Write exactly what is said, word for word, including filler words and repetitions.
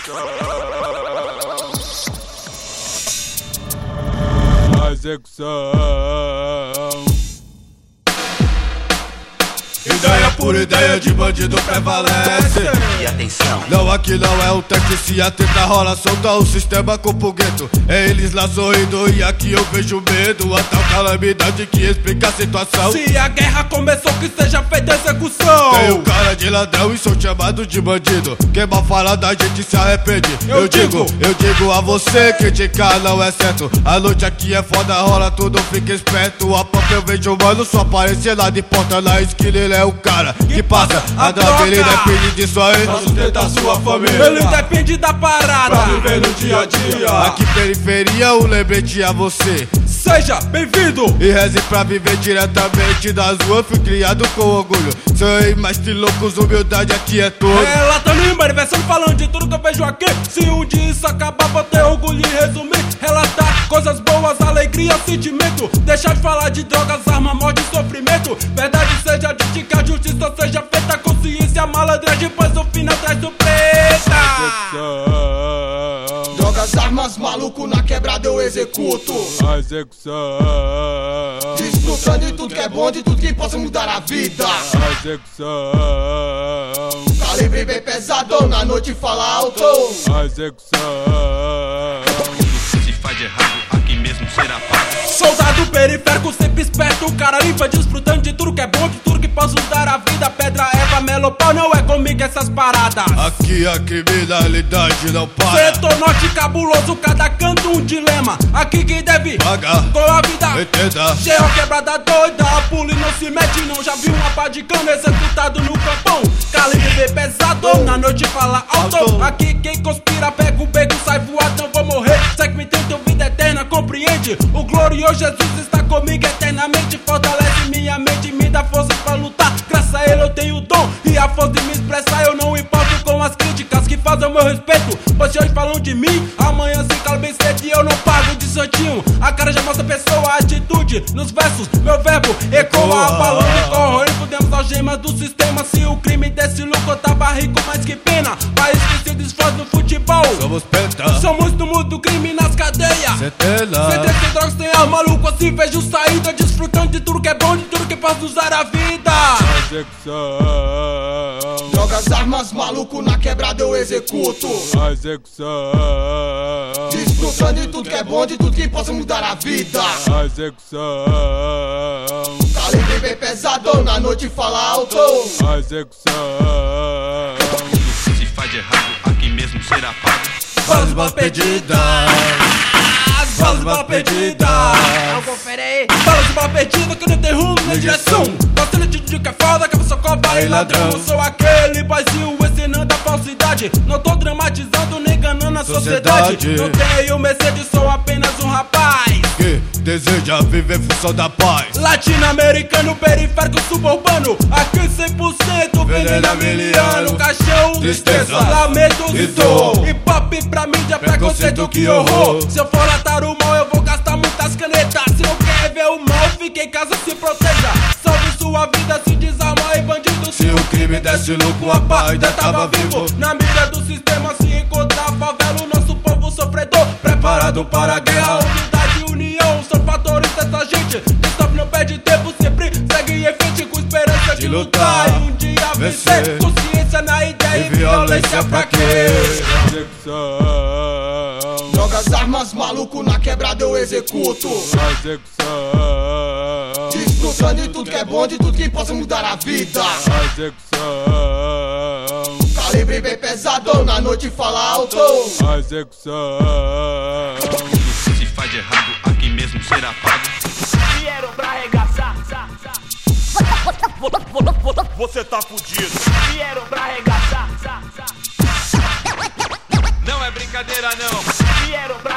A execução. Ideia por ideia de bandido prevalece. E atenção, Não, aqui não é um teste, se a treta rola, solta o sistema com fogueto. É eles lá sorrindo e aqui eu vejo medo. A tal calamidade que explica a situação. Se a guerra começou, que seja feita execução. Tenho cara de ladrão e sou chamado de bandido. Quem mal fala da gente se arrepende. Eu Eu digo, digo. eu digo a você, criticar não é certo. A noite aqui é foda, rola tudo, fica esperto. A pop eu vejo mano, só aparecer lá de porta na esquina. Ele é o cara que passa a droga, ele depende disso aí. Pra sustentar sua família, ele depende da parada. Pra viver no dia a dia. Aqui periferia, o lembrete a você. Seja bem-vindo. E reze pra viver diretamente das ruas. Fui criado com orgulho. Sou mestre loucos, humildade aqui é tudo. Relatando e manifestando, falando de tudo que eu vejo aqui. Se um dia isso acabar, vou ter orgulho em resumir. Relatar coisas boas, alegria, sentimento. Deixar de falar de drogas, arma, morte e sofrimento. Verdade seja dita, que a justiça seja feita. Consciência, malandragem, pois o final traz surpresa. Drogas, armas, maluco, na quebrada eu executo. A execução. Desfrutando de tudo que é bom, de tudo que possa mudar a vida. A execução. Calibre bem pesadão, na noite fala alto. A execução. tudo que se faz de errado aqui mesmo será pago. Soldado periférico, sempre esperto, o cara limpa, desfrutando de tudo que é bom, de tudo que posso dar a vida. Pedra, Eva, melopau, não é comigo essas paradas. Aqui a criminalidade não para. Setor norte cabuloso, cada canto um dilema. Aqui quem deve Paga, com a vida. entenda. Cheio quebrada doida, a pula e não se mete não. Já vi uma pá de cano executado no campão. Calibre bem pesado, na noite fala alto. Alto. Aqui quem conspira pega o beco, sai voado, não vou morrer. Segue me tem tua vida eterna, compreende? O glorioso Jesus está comigo eternamente. Fortalece minha mente, me dá força pra lutar. Graças a ele eu tenho o dom e a força de me expressar. Eu não importo com as críticas que fazem o meu respeito. Pois se hoje falam de mim, amanhã se calam bem cedo e eu não pago de santinho. A cara já mostra a pessoa, a atitude nos versos. Meu verbo ecoa, abalando e corroendo. Fudemos algemas do sistema. Se o crime desse lucro, eu tava rico mais que pena. País que se desfaz no futebol. Somos penta, Somos do mundo do crime nas cadeias. centena. Sem ter drogas, tem ar maluco, assim vejo saída. Desfrutando de tudo que é bom, de tudo que faz usar a vida. A execução. Drogas, armas, maluco, na quebrada eu executo. A execução. Desfrutando de tudo que é bom, de tudo que possa mudar a vida. A execução. Calibre bem pesadão, na noite fala alto. A execução. Tudo que se faz de errado aqui mesmo será pago. Balas, balas perdidas. Balas, balas perdidas. Não confere aí. Balas, balas perdidas que não tem rumo nem direção. Gostando de dizer que é foda, que eu sou covarde e ladrão. Eu sou aquele boizinho ensinando a falsidade. Não tô dramatizando nem enganando a sociedade. Sociedade. Não tenho Mercedes, sou apenas um rapaz Que deseja viver em função da paz. latino-americano, periférico, suburbano. Aqui cem por cento veneno amiliano. Caixão, Tristeza, tristeza, lamento e e dor. dor. Hip hop pra mídia, Preconceito, preconceito, que que horror. horror. Se eu for latar o mal, eu vou gastar muitas canetas. Se não quer ver o mal, fique em casa, se proteja. Salve sua vida, se desarma e bandido. Se o crime desse lucro, a paz ainda tava vivo. Na mira do sistema, se encontrar a favela, o nosso povo sofredor. Preparado para a guerra, unidade e união são fatores dessa gente. Que stop não perde tempo, sempre segue em frente com esperança de, De lutar. lutar, E um dia vencer, vencer. consciência na ideia E e violência pra quê? A execução. Drogas, armas, maluco, na quebrada eu executo. A execução. Desfrutando de tudo que é bom, de tudo que possa mudar a vida. A execução. Calibre bem pesadão, na noite fala alto. A execução. Tudo que se faz de errado aqui mesmo será pago. Vieram pra arregaçar. Você tá fudido. Vieram pra arregaçar. Não é brincadeira não. Vieram pra